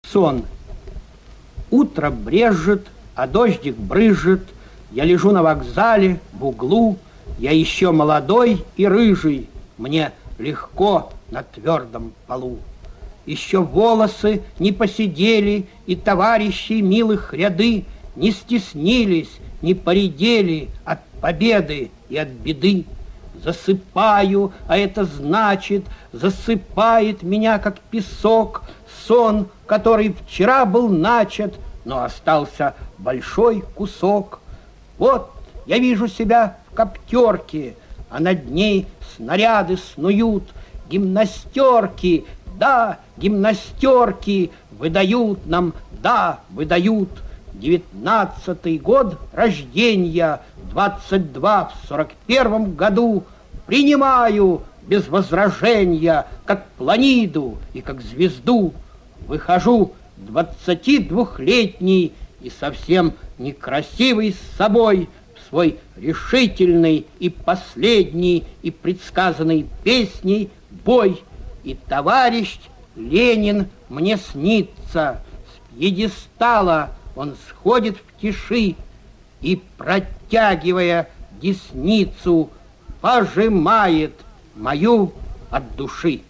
Сон. Утро брежет, а дождик брызжет. Я лежу на вокзале, в углу. Я еще молодой и рыжий. Мне легко на твердом полу. Еще волосы не поседели, и товарищей милых ряды не стеснились, не поредели от победы и от беды. Засыпаю, а это значит, засыпает меня, как песок, сон, который вчера был начат, но остался большой кусок. Вот я вижу себя в коптерке, а над ней снаряды снуют, гимнастерки, да, гимнастерки выдают нам, да, выдают. 19-й год рождения, 22 в 41 году. Принимаю без возражения, как планиду и как звезду. Выхожу 22-летний и совсем некрасивый с собой в свой решительный и последний и предсказанный песней бой. И товарищ Ленин мне снится, с пьедестала он сходит в тиши и, протягивая десницу, пожимает мою от души.